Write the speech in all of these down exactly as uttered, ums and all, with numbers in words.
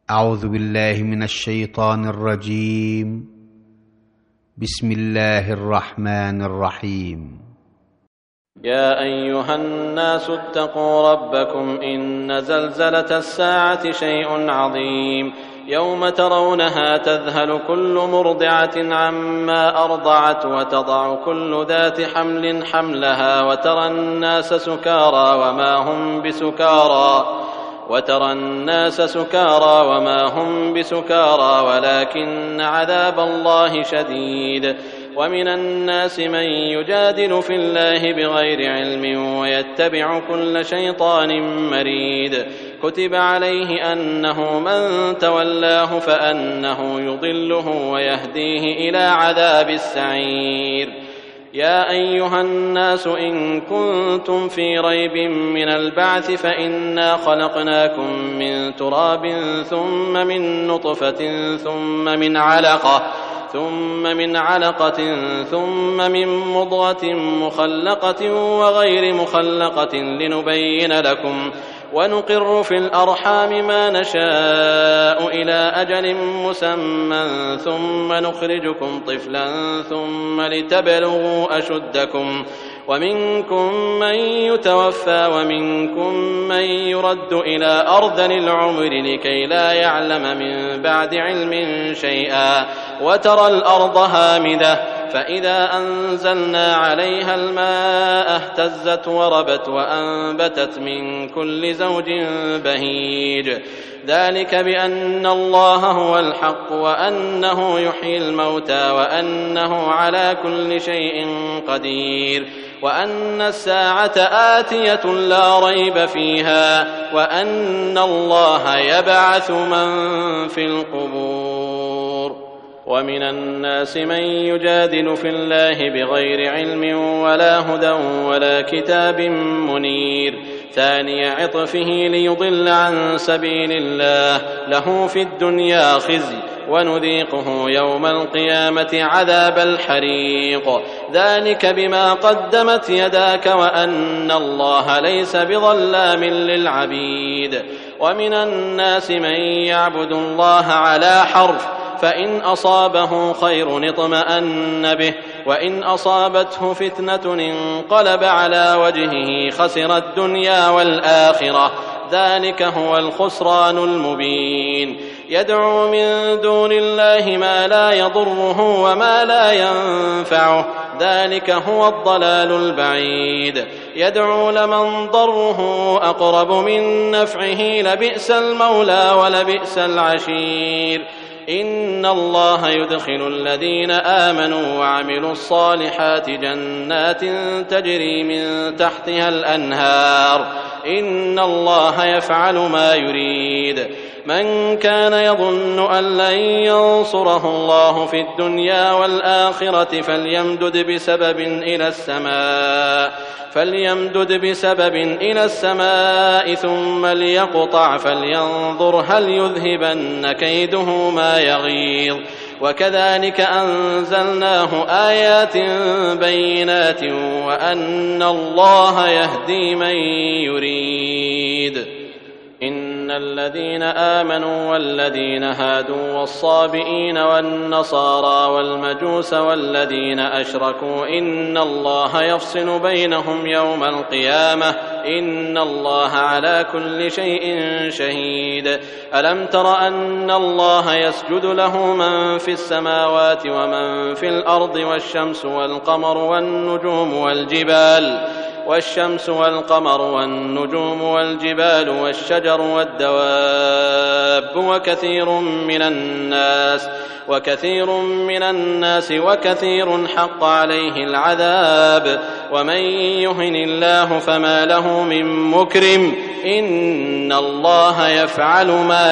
أعوذ بالله من الشيطان الرجيم. بسم الله الرحمن الرحيم. يا أيها الناس اتقوا ربكم إن زلزلة الساعة شيء عظيم يوم ترونها تذهل كل مرضعة عما أرضعت وتضع كل ذات حمل حملها وترى الناس سكارى وما هم بسكارى وترى الناس سكارى وما هم بسكارى ولكن عذاب الله شديد. ومن الناس من يجادل في الله بغير علم ويتبع كل شيطان مريد. كتب عليه أنه من تولاه فأنه يضله ويهديه إلى عذاب السعير. يا أيها الناس إن كنتم في ريب من البعث فإنا خلقناكم من تراب ثم من نطفة ثم من علقة ثم من علقة ثم من مضغة مخلقة وغير مخلقة لنبين لكم ونقر في الأرحام ما نشاء إلى أجل مسمى ثم نخرجكم طفلا ثم لتبلغوا أشدكم ومنكم من يتوفى ومنكم من يرد إلى أرذل العمر لكي لا يعلم من بعد علم شيئا. وترى الأرض هامدة فإذا أنزلنا عليها الماء اهتزت وربت وأنبتت من كل زوج بهيج. ذلك بأن الله هو الحق وأنه يحيي الموتى وأنه على كل شيء قدير وأن الساعة آتية لا ريب فيها وأن الله يبعث من في القبور. ومن الناس من يجادل في الله بغير علم ولا هدى ولا كتاب منير. ثاني عطفه ليضل عن سبيل الله له في الدنيا خزي ونذيقه يوم القيامة عذاب الحريق. ذلك بما قدمت يداك وأن الله ليس بظلام للعبيد. ومن الناس من يعبد الله على حرف فإن أصابه خير اطمأن به وإن أصابته فتنة انقلب على وجهه خسر الدنيا والآخرة. ذلك هو الخسران المبين. يدعو من دون الله ما لا يضره وما لا ينفعه ذلك هو الضلال البعيد. يدعو لمن ضره أقرب من نفعه لبئس المولى ولبئس العشير. إن الله يدخل الذين آمنوا وعملوا الصالحات جنات تجري من تحتها الأنهار إن الله يفعل ما يريد. من كان يظن أن لن ينصره الله في الدنيا والآخرة فليمدد بسبب إلى السماء فليمدد بسبب إلى السماء ثم ليقطع فلينظر هل يذهبن كيده ما يغيظ. وكذلك أنزلناه آيات بينات وأن الله يهدي من يريد. إن الذين آمنوا والذين هادوا والصابئين والنصارى والمجوس والذين أشركوا إن الله يفصل بينهم يوم القيامة إن الله على كل شيء شهيد. ألم تر أن الله يسجد له من في السماوات ومن في الأرض والشمس والقمر والنجوم والجبال والشمس والقمر والنجوم والجبال والشجر والدواب وكثير من الناس وكثير من الناس وكثير حق عليه العذاب. ومن يهن الله فما له من مكرم إن الله يفعل ما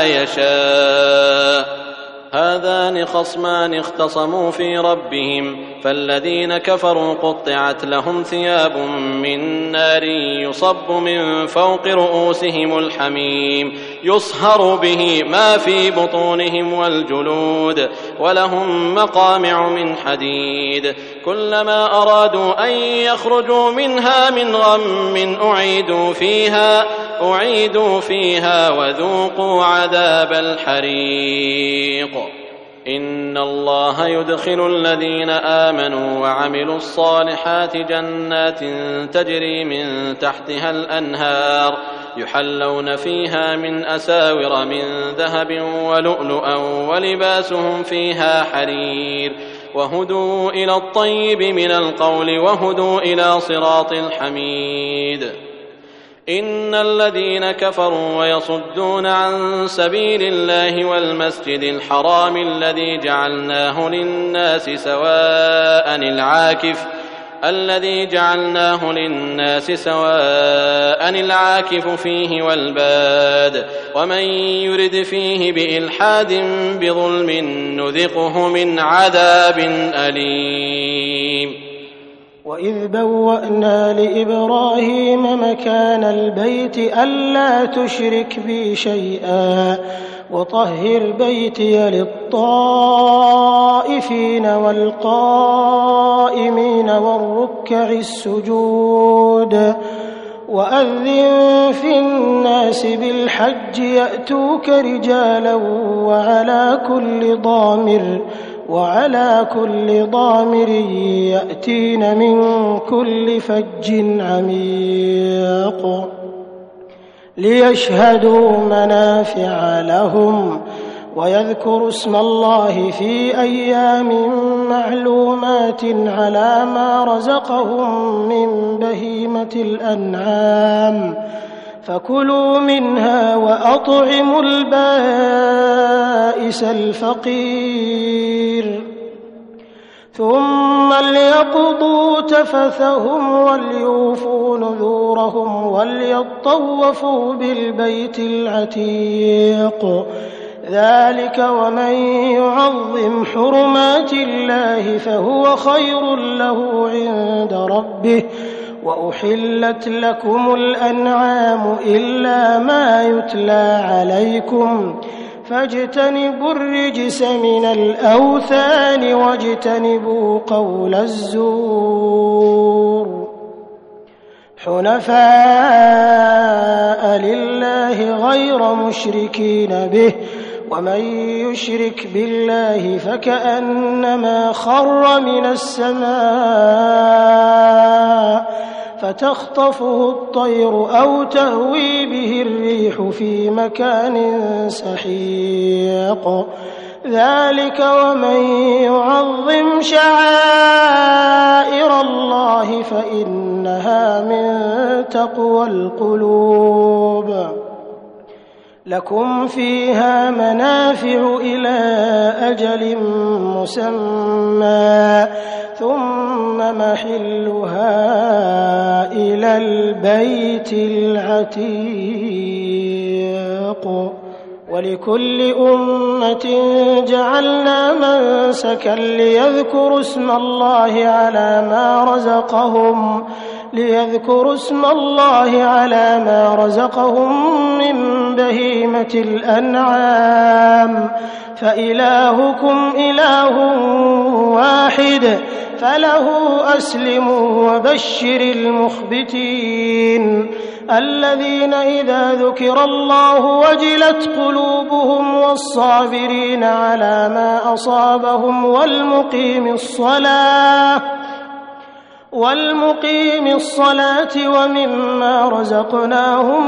يشاء. هذان خصمان اختصموا في ربهم فالذين كفروا قطعت لهم ثياب من نار يصب من فوق رؤوسهم الحميم يصهر به ما في بطونهم والجلود ولهم مقامع من حديد. كلما أرادوا أن يخرجوا منها من غم أعيدوا فيها أعيدوا فيها وذوقوا عذاب الحريق. إن الله يدخل الذين آمنوا وعملوا الصالحات جنات تجري من تحتها الأنهار يحلون فيها من أساور من ذهب ولؤلؤا ولباسهم فيها حرير وهدوا إلى الطيب من القول وهدوا إلى صراط الحميد. إن الذين كفروا ويصدون عن سبيل الله والمسجد الحرام الذي جعلناه للناس سواء العاكف الذي جعلناه للناس سواء العاكف فيه والباد ومن يرد فيه بإلحاد بظلم نذقه من عذاب أليم. وإذ بوأنا لإبراهيم مكان البيت ألا تشرك بي شيئا وطهر بيتي للطائفين والقائمين والركع السجود وأذن في الناس بالحج يأتوك رجالا وعلى كل ضامر وعلى كل ضامر يأتين من كل فج عميق ليشهدوا منافع لهم ويذكروا اسم الله في أيام معلومات على ما رزقهم من بهيمة الأنعام فكلوا منها وأطعموا البائس الفقير ثم ليقضوا تفثهم وليوفوا نذورهم وليطوفوا بالبيت العتيق ذلك ومن يعظم حرمات الله فهو خير له عند ربه وأحلت لكم الأنعام إلا ما يتلى عليكم فاجتنبوا الرجس من الأوثان واجتنبوا قول الزور حنفاء لله غير مشركين به ومن يشرك بالله فكأنما خر من السماء فتخطفه الطير أو تهوي به الريح في مكان سحيق ذلك ومن يعظم شعائر الله فإنها من تقوى القلوب لكم فيها منافع إلى أجل مسمى ثم محلها إلى البيت العتيق ولكل أمة جعلنا منسكا ليذكروا اسم الله على ما رزقهم ليذكروا اسم الله على ما رزقهم من بهيمة الأنعام فإلهكم إله واحد فله أسلموا وبشر المخبتين الذين إذا ذكر الله وجلت قلوبهم والصابرين على ما أصابهم والمقيم الصلاة والمقيم الصلاة ومما رزقناهم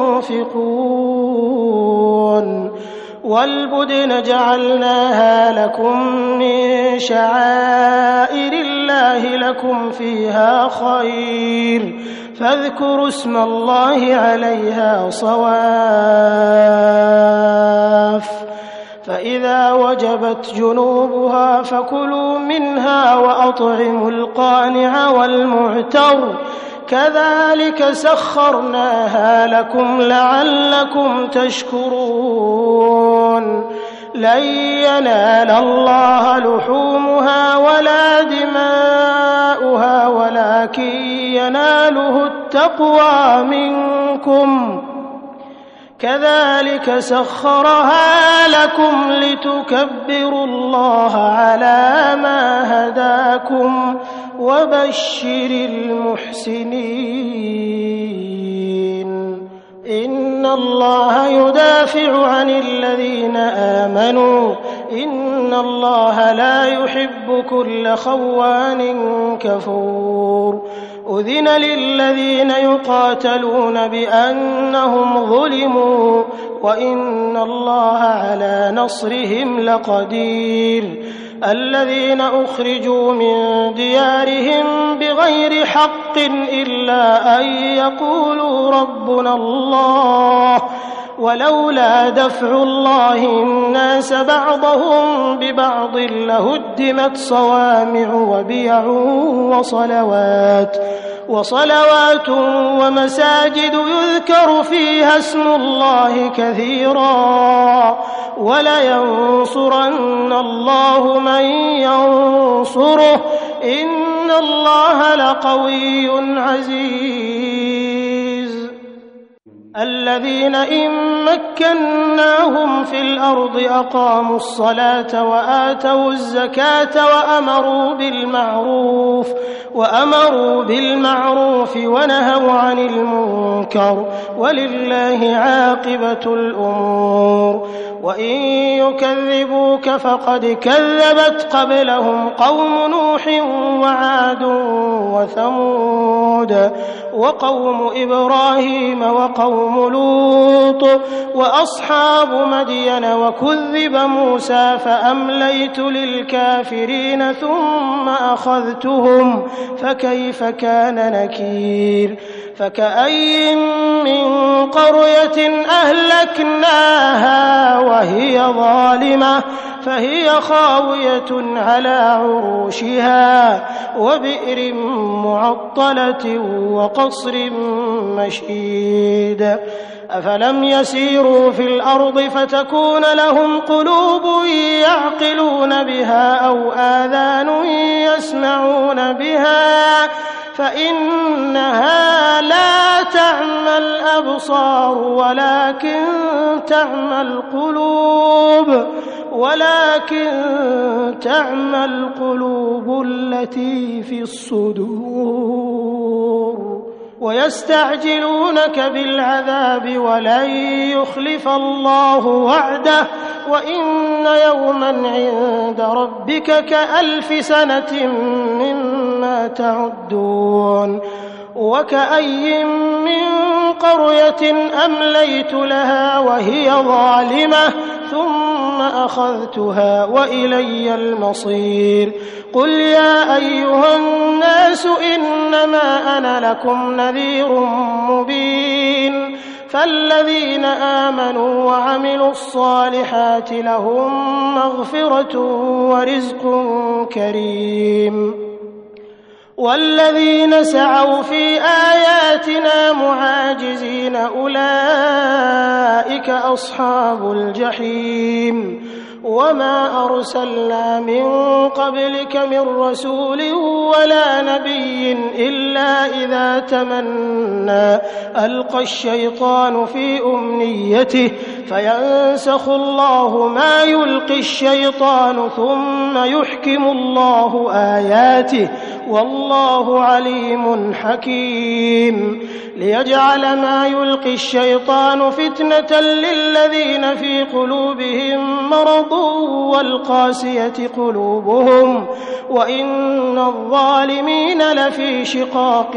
ينفقون والبدن جعلناها لكم من شعائر الله لكم فيها خير فاذكروا اسم الله عليها صواف فإذا وجبت جنوبها فكلوا منها وأطعموا القانع والمعتر كذلك سخرناها لكم لعلكم تشكرون لن ينال الله لحومها ولا دماؤها ولكن يناله التقوى منكم كذلك سخرها لكم لتكبروا الله على ما هداكم وبشر المحسنين إن الله يدافع عن الذين آمنوا إن الله لا يحب كل خوان كفور أذن للذين يقاتلون بأنهم ظلموا وإن الله على نصرهم لقدير الذين أخرجوا من ديارهم بغير حق إلا أن يقولوا ربنا الله ولولا دفع الله الناس بعضهم ببعض لهدمت صوامع وبيع وصلوات وصلوات ومساجد يذكر فيها اسم الله كثيرا ولينصرن الله من ينصره إن الله لقوي عزيز الذين إن مكناهم في الأرض أقاموا الصلاة وآتوا الزكاة وأمروا بالمعروف وأمروا بالمعروف ونهوا عن المنكر ولله عاقبة الأمور وإن يكذبوك فقد كذبت قبلهم قوم نوح وعاد وثمود وقوم إبراهيم وقوم لوط وأصحاب مدين وكذب موسى فأمليت للكافرين ثم أخذتهم فكيف كان نكير فكأي من قرية أهلكناها وهي ظالمة فهي خاوية على عروشها وبئر معطلة وقصر مشيد أفلم يسيروا في الأرض فتكون لهم قلوب يعقلون بها أو آذان يسمعون بها فإنها لا تعمى الأبصار ولكن تعمى القلوب ولكن تعمى القلوب التي في الصدور ويستعجلونك بالعذاب ولن يخلف الله وعده وإن يوما عند ربك كألف سنة مما تعدون وكأي من قرية أمليت لها وهي ظالمة ثم أخذتها وإلي المصير قل يا أيها الناس إنما أنا لكم نذير مبين فالذين آمنوا وعملوا الصالحات لهم مغفرة ورزق كريم والذين سعوا في آياتنا معاجزين أولئك أصحاب الجحيم وما أرسلنا من قبلك من رسول ولا نبي إلا إذا تمنى ألقى الشيطان في أمنيته فينسخ الله ما يلقي الشيطان ثم يحكم الله آياته والله عليم حكيم ليجعل ما يلقي الشيطان فتنة للذين في قلوبهم مرض والقاسية قلوبهم وإن الظالمين لفي شقاق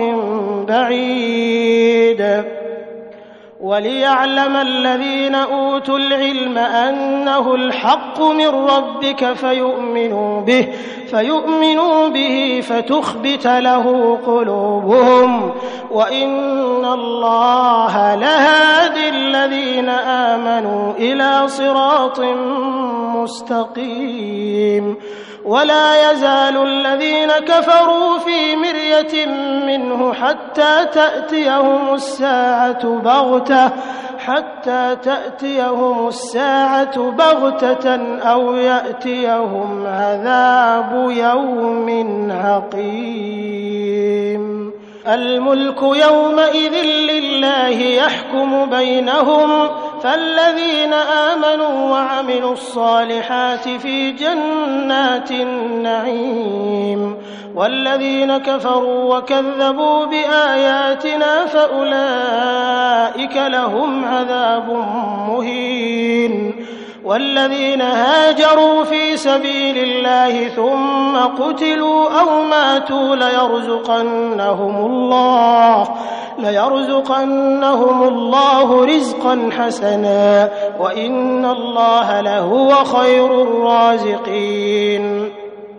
بعيد وليعلم الذين أوتوا العلم أنه الحق من ربك فيؤمنوا به فيؤمنوا به فتخبت له قلوبهم وإن الله لهادي الذين آمنوا إلى صراط مستقيم ولا يزال الذين كفروا في مرية منه حتى تأتيهم الساعة بغتة حتى تأتيهم الساعة بغتة أو يأتيهم عذاب يوم عقيم الملك يومئذ لله يحكم بينهم فالذين آمنوا وعملوا الصالحات في جنات النعيم والذين كفروا وكذبوا بآياتنا فأولئك لهم عذاب مهين والذين هاجروا في سبيل الله ثم قتلوا أو ماتوا ليرزقنهم الله ليرزقنهم الله رزقا حسنا وإن الله لهو خير الرازقين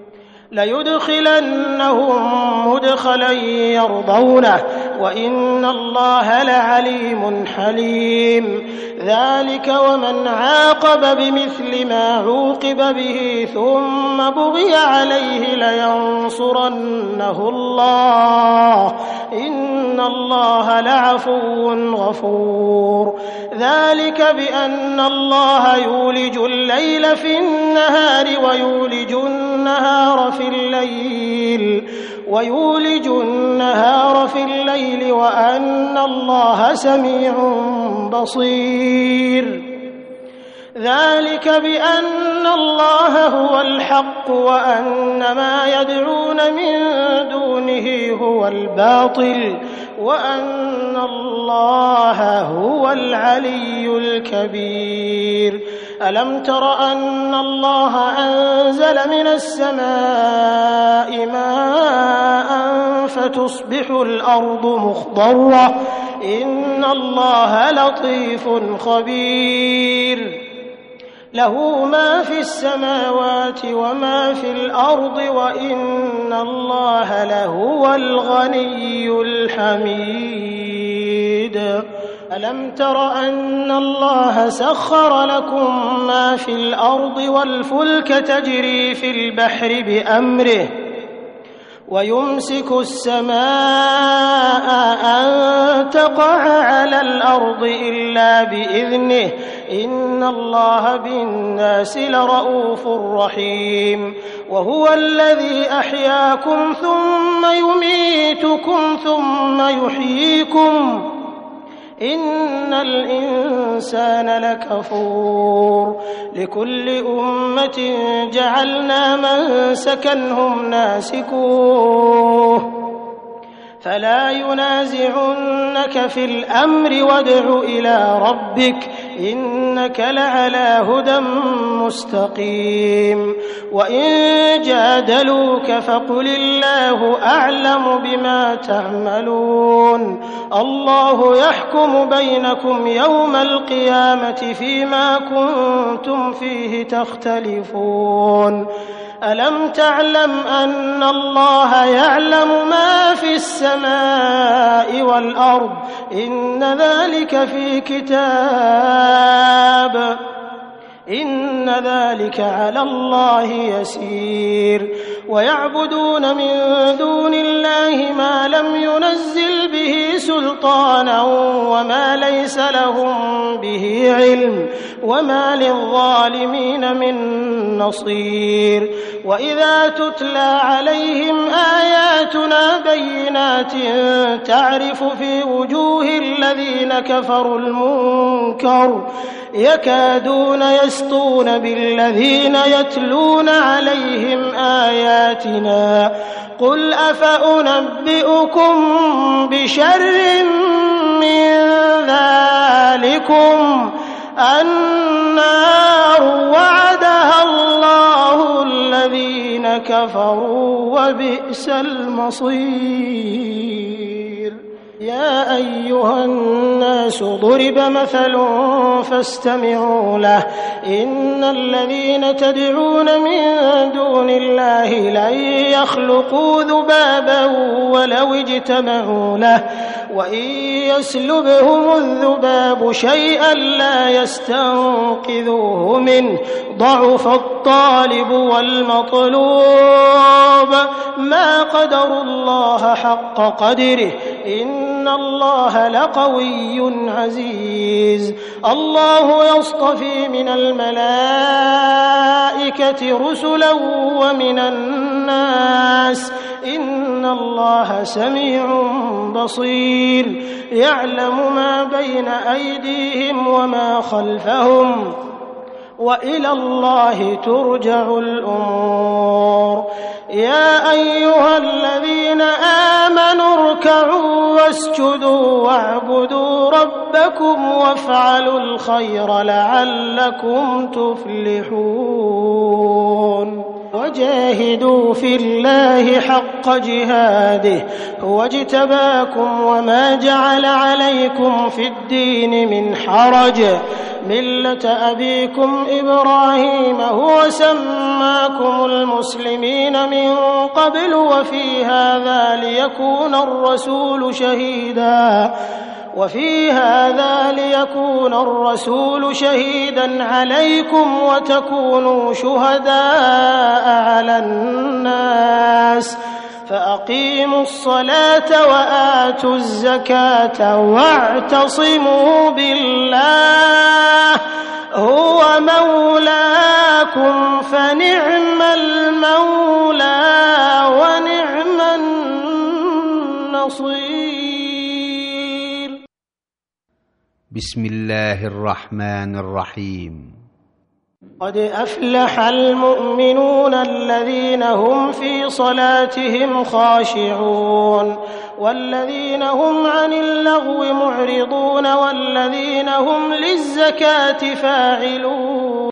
ليدخلنهم مدخلا يرضونه وإن الله لعليم حليم ذلك ومن عاقب بمثل ما عوقب به ثم بغي عليه لينصرنه الله إن الله لعفو غفور ذلك بأن الله يولج الليل في النهار ويولج النهار في الليل ويولج النهار في الليل وأن الله سميع بصير ذلك بأن الله هو الحق وأن ما يدعون من دونه هو الباطل وأن الله هو العلي الكبير ألم تر أن الله أنزل من السماء ماء فتصبح الأرض مخضرة إن الله لطيف خبير له ما في السماوات وما في الأرض وإن الله لهو الغني الحميد ألم تر أن الله سخر لكم ما في الأرض والفلك تجري في البحر بأمره ويمسك السماء أن تقع على الأرض إلا بإذنه إن الله بالناس لرؤوف رحيم وهو الذي أحياكم ثم يميتكم ثم يحييكم إن الإنسان لكفور لكل أمة جعلنا منسكا هم ناسكوه فلا ينازعنك في الأمر وادع إلى ربك إنك لعلى هدى مستقيم وإن جادلوك فقل الله أعلم بما تعملون الله يحكم بينكم يوم القيامة فيما كنتم فيه تختلفون ألم تعلم أن الله يعلم ما في السماء والأرض إن ذلك في كتاب إن ذلك على الله يسير ويعبدون من دون الله ما لم ينزل به سلطانا وما ليس لهم به علم وما للظالمين من نصير وإذا تتلى عليهم آياتنا بينات تعرف في وجوه الذين كفروا المنكر يكادون يسطون بالذين يتلون عليهم آياتنا قل أفأنبئكم بشر من ذلكم النار وعدها الله الذين كفروا وبئس المصير يا أيها الناس ضرب مثل فاستمعوا له إن الذين تدعون من دون الله لن يخلقوا ذبابا ولو اجتمعوا له وإن يسلبهم الذباب شيئا لا يستنقذوه منه ضعف الطالب والمطلوب ما قدروا الله حق قدره إن الله لقوي عزيز الله يصطفي من الملائكة رسلا ومن الناس إن الله سميع بصير يعلم ما بين أيديهم وما خلفهم وإلى الله ترجع الأمور يا أيها الذين آمنوا اركعوا واسجدوا واعبدوا ربكم وافعلوا الخير لعلكم تفلحون وجاهدوا في الله حق جهاده هو اجتباكم وما جعل عليكم في الدين من حرج ملة أبيكم إبراهيم هو سماكم المسلمين من قبل وفي هذا ليكون الرسول شهيدا وفي هذا ليكون الرسول شهيدا عليكم وتكونوا شهداء على الناس فأقيموا الصلاة وآتوا الزكاة واعتصموا بالله هو مولاكم فنعم المولى ونعم النصير. بسم الله الرحمن الرحيم. قد أفلح المؤمنون الذين هم في صلاتهم خاشعون والذين هم عن اللغو معرضون والذين هم للزكاة فاعلون